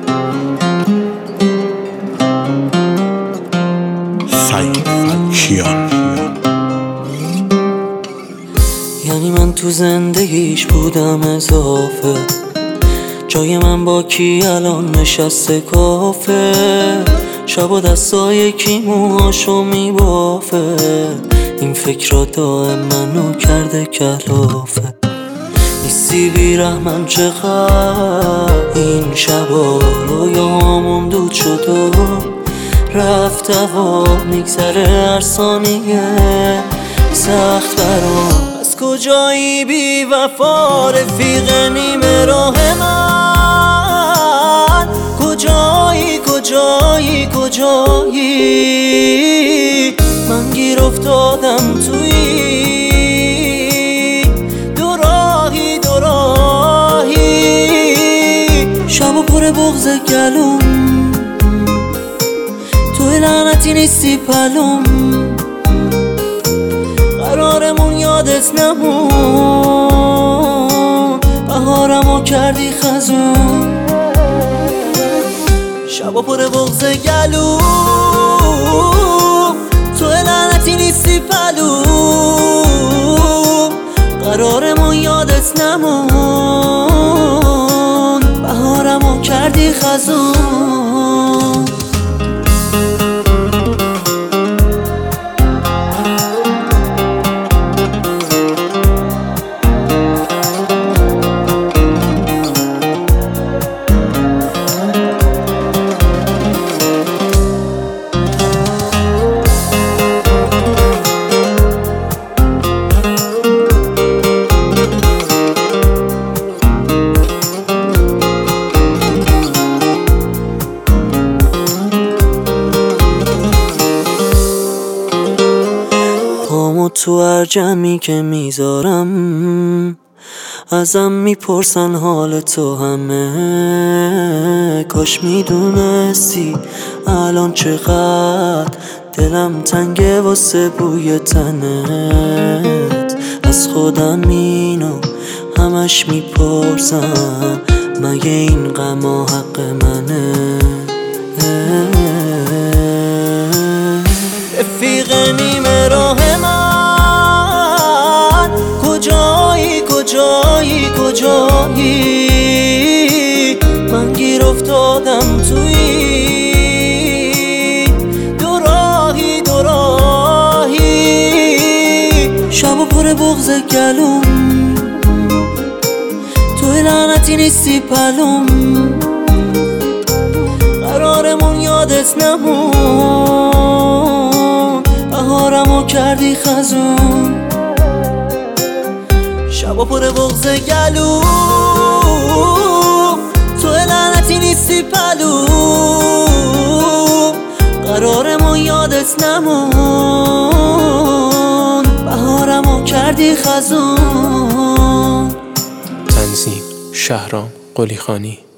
یعنی من تو زندگیش بودم اضافه، جای من با کی الان نشسته کافه، شب و دستای کی موهاشو میبافه، این فکر دائم منو کرده کلافه. نیستی بیرحمم چقدر این شبا رویامون دود شد و رفت و میگذره هر ثانیه سخت برام. از کجایی بی وفا رفیق نیمه راه من؟ کجایی من گیر افتادم توی دو راهی شب و پر بغض گلوم، توی لعنتی نیستی پلوم، قرارمون یادت نمون، بهارمو کردی خزون. شبا پر بغض گلوم، توی لعنتی نیستی پلوم، قرارمون یادت نمون، بهارمو کردی خزون. تو هر جمعی که میذارم ازم میپرسن حال تو همه، کاش میدونستی الان چقدر دلم تنگه واسه بوی تنت. از خودم اینو همش میپرسم، مگه این غما حق منه؟ رفیق نیمه راه من، کجایی من گیر افتادم توی دو راهی شب و پر بغض گلوم، توی لعنتی نیستی پلوم، قرارمون یادت نمون، بهارمو کردی خزون. شبا پر بغض گلوم، تو لعنتی نیستی پلوم، قرارمو یادت نمون، بهارمو کردی خزون. تنظیم شهرام قلیخانی.